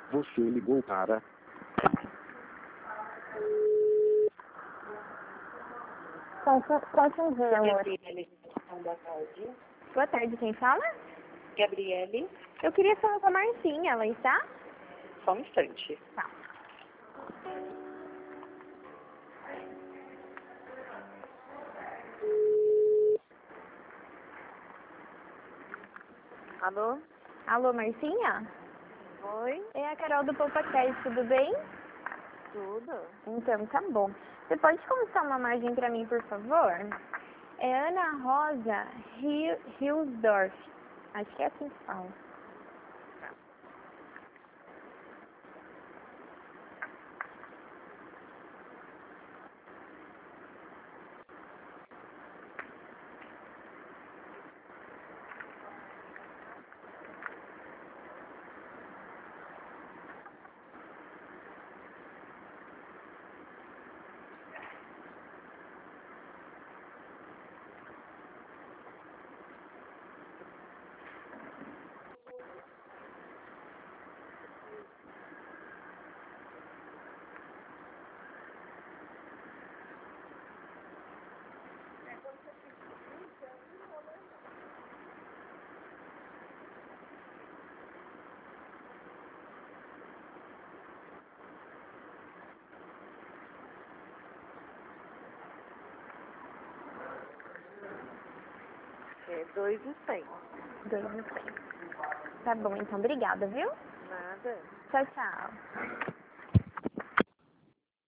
Você ligou para... Confundi, amor. Gabriele, boa tarde. Boa tarde, quem fala? Gabriele, Eu queria falar com a Marcinha, ela está? só um instante. Tá. Alô? Alô, Marcinha? Oi? É a Carol do PopaCast, tudo bem? Tudo? Então, tá bom. Você pode contar uma margem pra mim, por favor? É Ana Rosa Hilsdorf. Acho que é assim que fala. É 2,100. 2,100. Tá bom, então, obrigada, viu? Nada. Tchau, tchau.